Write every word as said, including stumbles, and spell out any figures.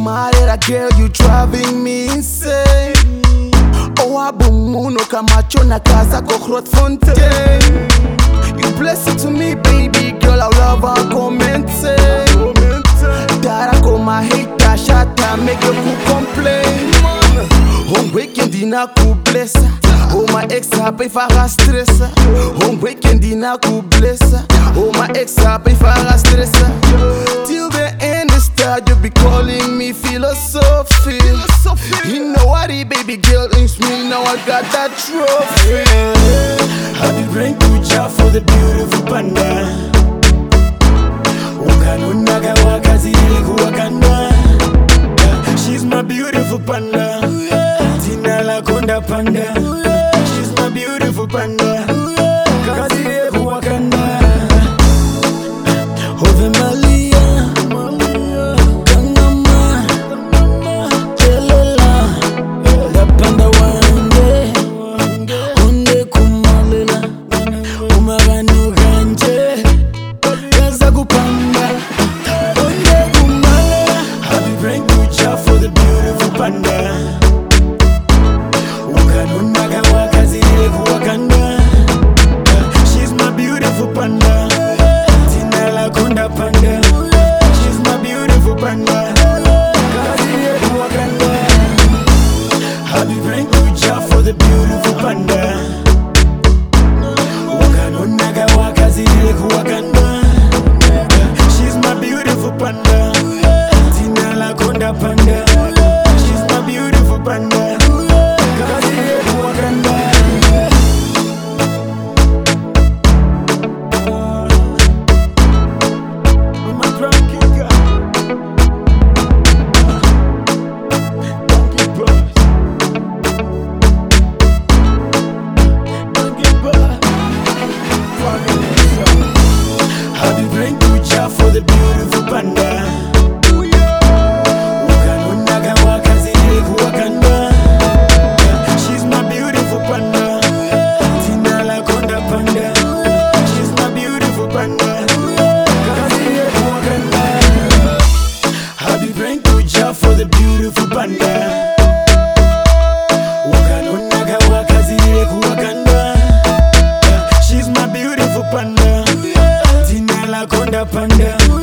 Marera girl, you driving me insane. Oh, abumuno kamacho na casa ko Grootfontein. You blessed to me, baby girl, I love her commente. Dara koma hate shata, make you ku complain. Home weekend dina ku blessa. Oh my ex happy fara stressa. Home weekend dina ku blessa. Oh my ex happy fara stressa. Till the end of start, you be calling me philosophy. You know what, baby girl, it's me. Now I got that trophy. I be bring to Jah for the beautiful panda. Ukanunaga wakazili kuwakanda. She's my beautiful panda. Tina la konda panda. She's my beautiful panda. Kakazili kuwakanda. Ove Malia, Kangama, Chelela, la panda wande, onde kumalela, umagano ganje, kaza kupanda, onde kumalela. I be praying to Jah for the beautiful panda. Ukanunaga wakazile kuwakanda. She's my beautiful panda. Tina la konda panda. She's my beautiful panda. Kakazile kuwakanda. I be praying to Jah for the beautiful panda. Ukanunaga wakazile kuwakanda. She's my beautiful panda. Tina la konda panda. She's my beautiful panda. Kakazile kuwakanda. I'm a drunk kicker. Donkey boss. Donkey boss. I be praying to Jah for the beautiful panda. Ukanunaga wakazile kuwakanda. She's my beautiful panda. Tina la konda panda. She's my beautiful panda. Kakazile kuwakanda. I be praying to Jah for the beautiful panda. Ukanunaga wakazile kuwakanda. She's my beautiful panda. Tina la konda panda.